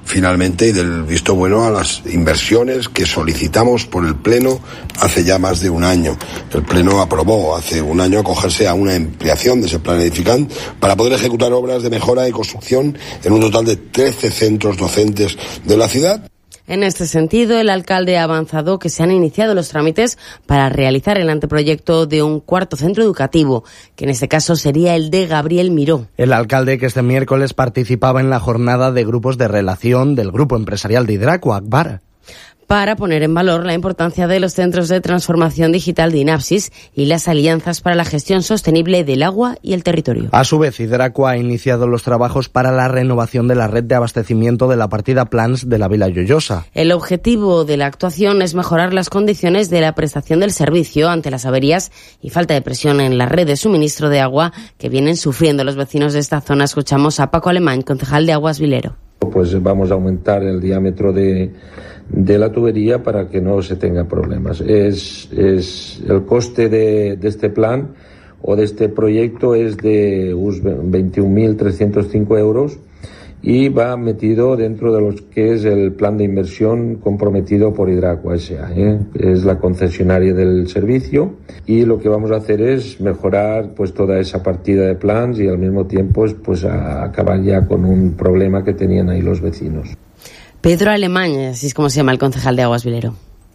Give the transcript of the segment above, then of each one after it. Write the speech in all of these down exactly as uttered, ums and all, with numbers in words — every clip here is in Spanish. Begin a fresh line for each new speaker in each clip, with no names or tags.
finalmente y del visto bueno a las inversiones que solicitamos por el Pleno hace ya más de un año. El Pleno aprobó hace un año acogerse a una ampliación de ese plan edificante para poder ejecutar obras de mejora y construcción en un total de trece centros docentes de la ciudad.
En este sentido, el alcalde ha avanzado que se han iniciado los trámites para realizar el anteproyecto de un cuarto centro educativo, que en este caso sería el de Gabriel Miró.
El alcalde, que este miércoles participaba en la jornada de grupos de relación del grupo empresarial de Hidraco, Akbar,
para poner en valor la importancia de los centros de transformación digital de Inapsis y las alianzas para la gestión sostenible del agua y el territorio.
A su vez, Hidraco ha iniciado los trabajos para la renovación de la red de abastecimiento de la partida Plans de la Vila Lloyosa.
El objetivo de la actuación es mejorar las condiciones de la prestación del servicio ante las averías y falta de presión en la red de suministro de agua que vienen sufriendo los vecinos de esta zona. Escuchamos a Paco Alemán, concejal de Aguas Vilero.
Pues vamos a aumentar el diámetro de, de la tubería para que no se tenga problemas. Es, es el coste de, de este plan o de este proyecto es de veintiún mil trescientos cinco euros y va metido dentro de lo que es el plan de inversión comprometido por Hidraco S A ¿eh? Es la concesionaria del servicio y lo que vamos a hacer es mejorar pues toda esa partida de plans y al mismo tiempo pues a acabar ya con un problema que tenían ahí los vecinos.
Pedro Alemán, así es como se llama el concejal de Aguas Vilero.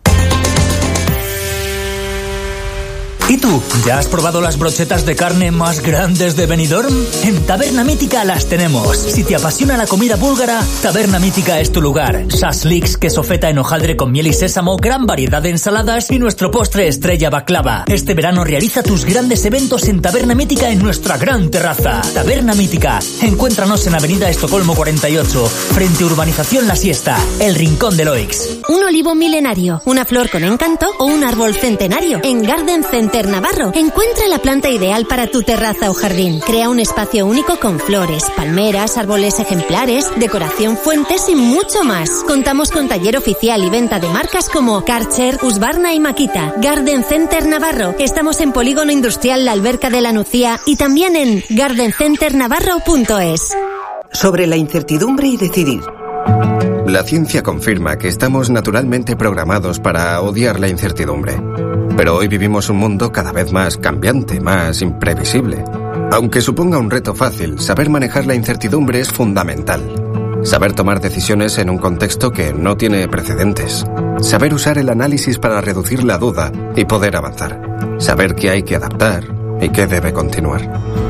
¿Y tú? ¿Ya has probado las brochetas de carne más grandes de Benidorm? En Taberna Mítica las tenemos. Si te apasiona la comida búlgara, Taberna Mítica es tu lugar. Shashliks, queso feta en hojaldre con miel y sésamo, gran variedad de ensaladas y nuestro postre estrella baklava. Este verano realiza tus grandes eventos en Taberna Mítica en nuestra gran terraza. Taberna Mítica. Encuéntranos en Avenida Estocolmo cuarenta y ocho, frente a Urbanización La Siesta, el Rincón de Loix.
Un olivo milenario, una flor con encanto o un árbol centenario. En Garden Center Navarro, encuentra la planta ideal para tu terraza o jardín. Crea un espacio único con flores, palmeras, árboles ejemplares, decoración, fuentes y mucho más. Contamos con taller oficial y venta de marcas como Karcher, Husqvarna y Makita. Garden Center Navarro. Estamos en Polígono Industrial La Alberca de la Nucía y también en garden center navarro punto es.
Sobre la incertidumbre y decidir.
La ciencia confirma que estamos naturalmente programados para odiar la incertidumbre. Pero hoy vivimos un mundo cada vez más cambiante, más imprevisible. Aunque suponga un reto fácil, saber manejar la incertidumbre es fundamental. Saber tomar decisiones en un contexto que no tiene precedentes. Saber usar el análisis para reducir la duda y poder avanzar. Saber qué hay que adaptar y qué debe continuar.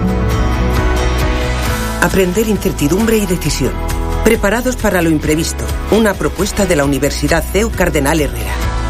Aprender incertidumbre y decisión. Preparados para lo imprevisto. Una propuesta de la Universidad C E U Cardenal Herrera.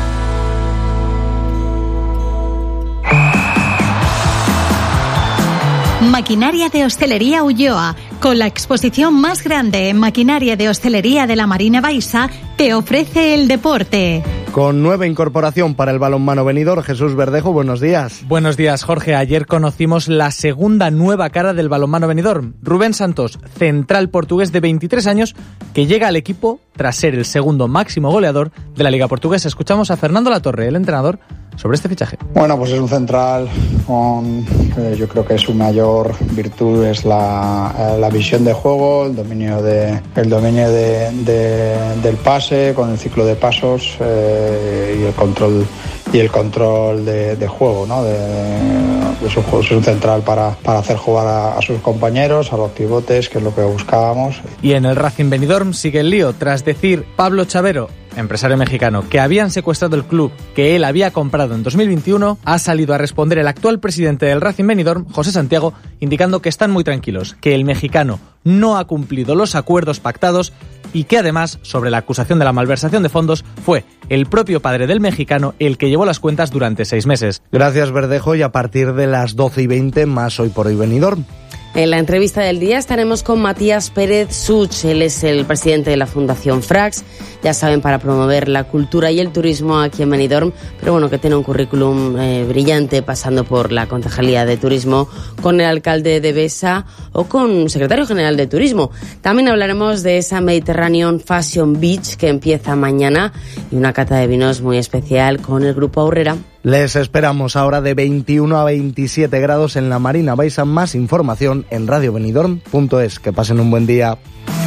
Maquinaria de Hostelería Ulloa, con la exposición más grande en maquinaria de hostelería de la Marina Baixa, te ofrece el deporte.
Con nueva incorporación para el balonmano Benidorm, Jesús Verdejo, buenos días.
Buenos días, Jorge. Ayer conocimos la segunda nueva cara del balonmano Benidorm. Rubén Santos, central portugués de veintitrés años, que llega al equipo tras ser el segundo máximo goleador de la Liga Portuguesa. Escuchamos a Fernando Latorre, el entrenador, sobre este fichaje.
Bueno, pues es un central con, eh, yo creo que su mayor virtud es la, eh, la visión de juego, el dominio de el dominio de, de, del pase, con el ciclo de pasos eh, y el control y el control de, de juego, ¿no? De, de su juego. Es un central para, para hacer jugar a, a sus compañeros, a los pivotes, que es lo que buscábamos.
Y en el Racing Benidorm sigue el lío, tras decir Pablo Chavero, empresario mexicano, que habían secuestrado el club que él había comprado en dos mil veintiuno, ha salido a responder el actual presidente del Racing Benidorm, José Santiago, indicando que están muy tranquilos, que el mexicano no ha cumplido los acuerdos pactados y que además, sobre la acusación de la malversación de fondos, fue el propio padre del mexicano el que llevó las cuentas durante seis meses.
Gracias, Verdejo, y a partir de las doce y veinte, más Hoy por Hoy Benidorm.
En la entrevista del día estaremos con Matías Pérez Such. Él es el presidente de la Fundación Frax, ya saben, para promover la cultura y el turismo aquí en Benidorm, pero bueno, que tiene un currículum eh, brillante, pasando por la Concejalía de Turismo, con el alcalde de Besa o con secretario general de Turismo. También hablaremos de esa Mediterranean Fashion Beach que empieza mañana y una cata de vinos muy especial con el Grupo Aurrera.
Les esperamos ahora de veintiuno a veintisiete grados en la Marina Baixa. Más información en radio benidorm punto es. Que pasen un buen día.